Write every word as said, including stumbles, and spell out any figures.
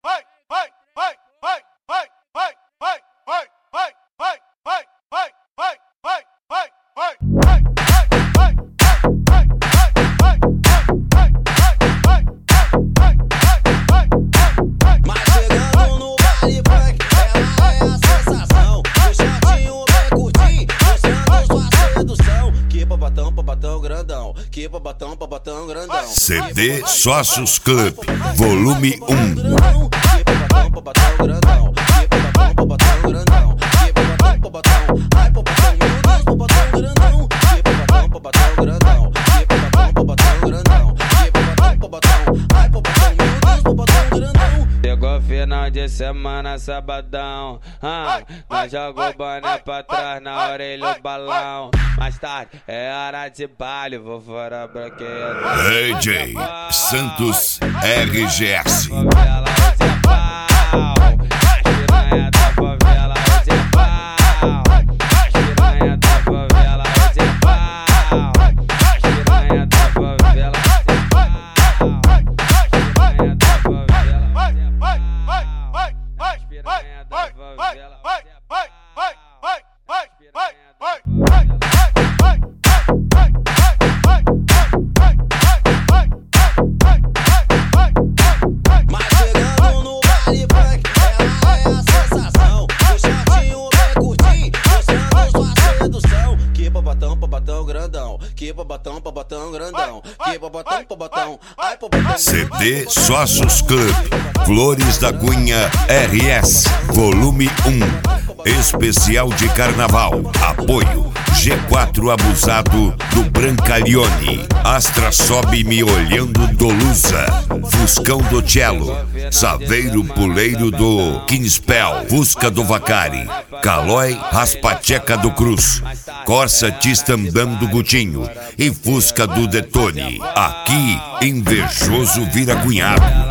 Que babatão, babatão grandão. C D Sócios Club, volume um. Que babatão, babatão grandão. Que babatão, babatão grandão. Que babatão, babatão. Ai, babatão, meu Deus, babatão grandão. Que babatão, babatão grandão. Que babatão, babatão grandão. Que babatão, babatão. Ai, babatão, meu Deus, babatão grandão. Chegou final de semana, sabadão. Ah, nós joga o boné pra trás, na orelha o balão. Mais tarde é hora de baile, vou fora bloqueado. D J Santos R G S. Favela hoje é pau, as piranha da favela hoje é pau, as piranha da favela hoje é pau, as piranha da favela hoje é pau, as piranha da favela hoje é pau, as piranha da favela hoje é pau. Que babatão, babatão grandão. Que babatão, babatão. Ai, babatão. C D Sócios Club, Flores da Cunha R S, volume um. Especial de carnaval. Apoio G quatro Abusado do Brancalione. Astra Sobe Me Olhando do Lusa. Fuscão do Cello. Saveiro Puleiro do Kinspel. Fusca do Vacari. Calói Raspacheca do Cruz. Corsa Tistambam do Gutinho. E Fusca do Detone. Aqui, invejoso vira cunhado.